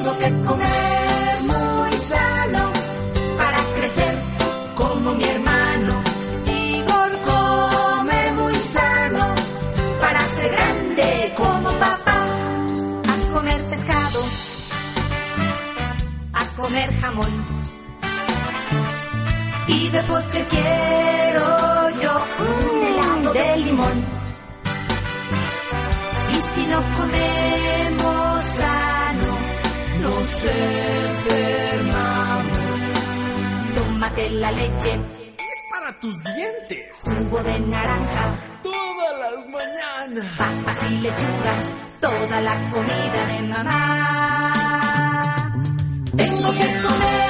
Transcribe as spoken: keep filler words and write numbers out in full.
Tengo que comer muy sano para crecer como mi hermano. Igor come muy sano para ser grande como papá. A comer pescado, a comer jamón. Y de postre quiero yo un helado de limón. Y si no comemos sano, nos enfermamos. Tómate la leche, es para tus dientes. Jugo de naranja, todas las mañanas. Papas y lechugas, toda la comida de mamá. Tengo que comer